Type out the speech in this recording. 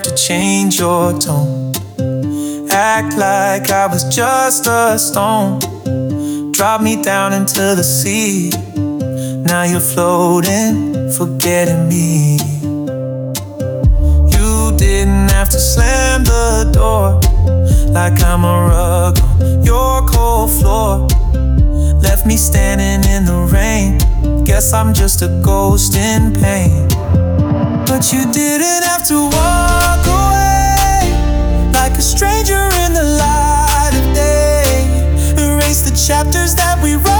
to change your tone. Act like I was just a stone. Drop me down into the sea. Now you're floating, forgetting me. You didn't have to slam the door like I'm a rug on your cold floor. Left me standing in the rain. Guess I'm just a ghost in pain. But you didn't have to walk away like a stranger in the light of day. Erase the chapters that we wrote.